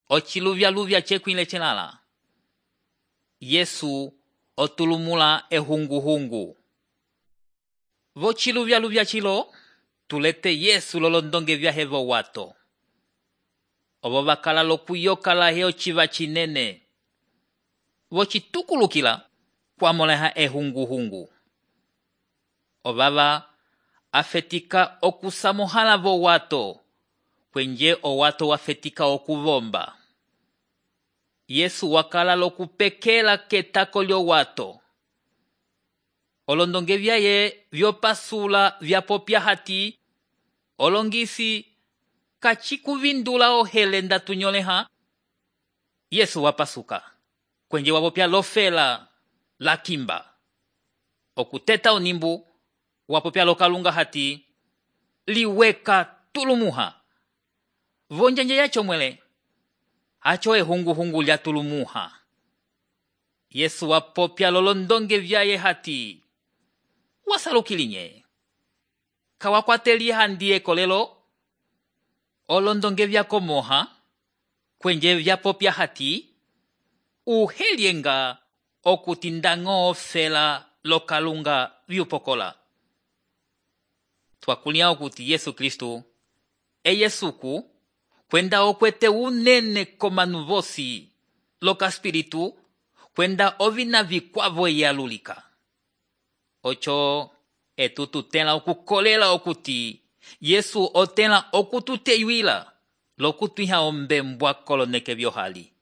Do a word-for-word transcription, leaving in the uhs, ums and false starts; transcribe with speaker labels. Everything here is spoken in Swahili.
Speaker 1: ochiluvya luvya chekwile chelala. Yesu otulumula ehunguhungu. Vochiluvya luvya chilo tulete Yesu lolondonge vyahe vo wato. Obo bakala lokuyokala heo chiva chinene. Vochitukulukila kwa moleha ehunguhungu. Obaba afetika okusamohala vo wato, kwenje o wato wafetika okuvomba. Yesu wakala lokupekela ketako lyo wato. Olondonge vyaye vyopasula vyapopya hati, olongisi kachikuvindula ohelenda tunyoleha. Yesu wapasuka, kwenje wapopya lofela la kimba. Okuteta onimbu, wapopya lokalunga hati, liweka tulumuha. Vonjanje ya chomwele, acho ehungu hungu lya tulumuha. Yesu wapopya lolondonge vyaye hati, wasalukilinye. Kawakwateli handie kolelo, olondonge vya komoha, kwenje vya popya hati, uhelienga okutindango fela lokalunga vyupokola. Twakulia okuti Yesu Kristu, e Yesuku, kwenda okwete unene komanuvosi, loka spiritu, kwenda ovina vikwavo yalulika. Ocho, etutu tela okukolela okuti, Yesu otela okututeyuila, lokutuiha ombe mbwa koloneke vyohali.